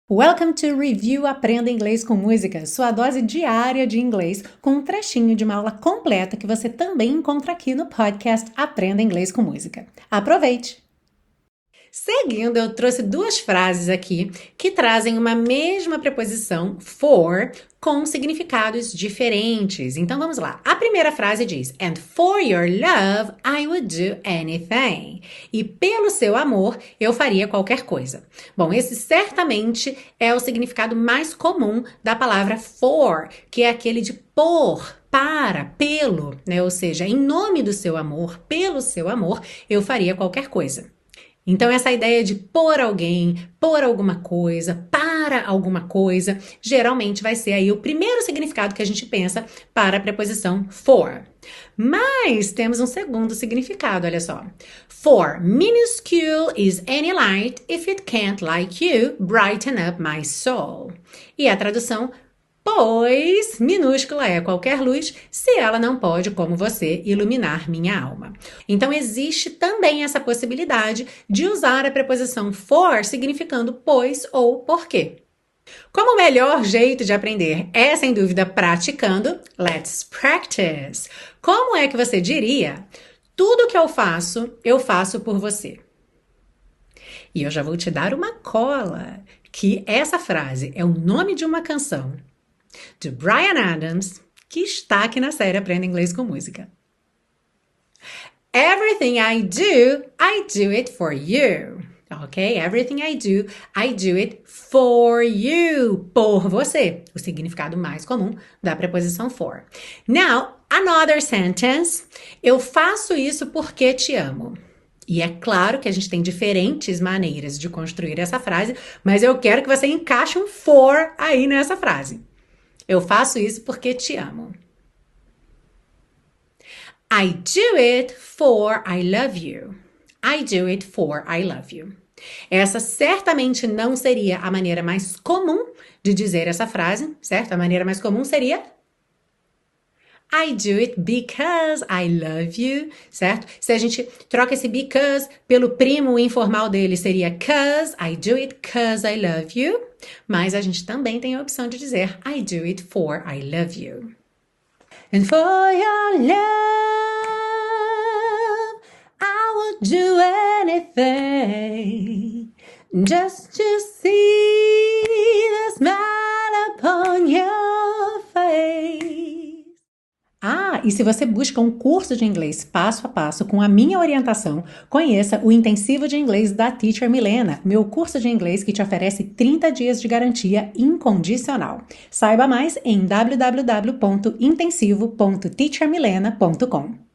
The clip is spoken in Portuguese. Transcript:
Welcome to Review Aprenda Inglês com Música, sua dose diária de inglês, com um trechinho de uma aula completa que você também encontra aqui no podcast Aprenda Inglês com Música. Aproveite! Seguindo, eu trouxe duas frases aqui que trazem uma mesma preposição, for, com significados diferentes. Então vamos lá. A primeira frase diz: And for your love, I would do anything. E pelo seu amor, eu faria qualquer coisa. Bom, esse certamente é o significado mais comum da palavra for, que é aquele de por, para, pelo, né? Ou seja, em nome do seu amor, pelo seu amor, eu faria qualquer coisa. Então, essa ideia de por alguém, por alguma coisa, para alguma coisa, geralmente vai ser aí o primeiro significado que a gente pensa para a preposição for. Mas temos um segundo significado, olha só. For minuscule is any light, if it can't, like you, brighten up my soul. E a tradução: pois minúscula é qualquer luz, se ela não pode, como você, iluminar minha alma. Então, existe também essa possibilidade de usar a preposição for significando pois ou porque. Como o melhor jeito de aprender é, sem dúvida, praticando, let's practice. Como é que você diria? Tudo que eu faço por você. E eu já vou te dar uma cola, que essa frase é o nome de uma canção de Bryan Adams, que está aqui na série Aprenda Inglês com Música. Everything I do it for you. Ok? Everything I do it for you. Por você. O significado mais comum da preposição for. Now, another sentence. Eu faço isso porque te amo. E é claro que a gente tem diferentes maneiras de construir essa frase, mas eu quero que você encaixe um for aí nessa frase. Eu faço isso porque te amo. I do it for I love you. I do it for I love you. Essa certamente não seria a maneira mais comum de dizer essa frase, certo? A maneira mais comum seria I do it because I love you, certo? Se a gente troca esse because pelo primo informal dele, seria cause, I do it cause I love you. Mas a gente também tem a opção de dizer I do it for I love you. And for your love, I would do anything just to see the smile upon your face. E se você busca um curso de inglês passo a passo com a minha orientação, conheça o Intensivo de Inglês da Teacher Milena, meu curso de inglês que te oferece 30 dias de garantia incondicional. Saiba mais em www.intensivo.teachermilena.com.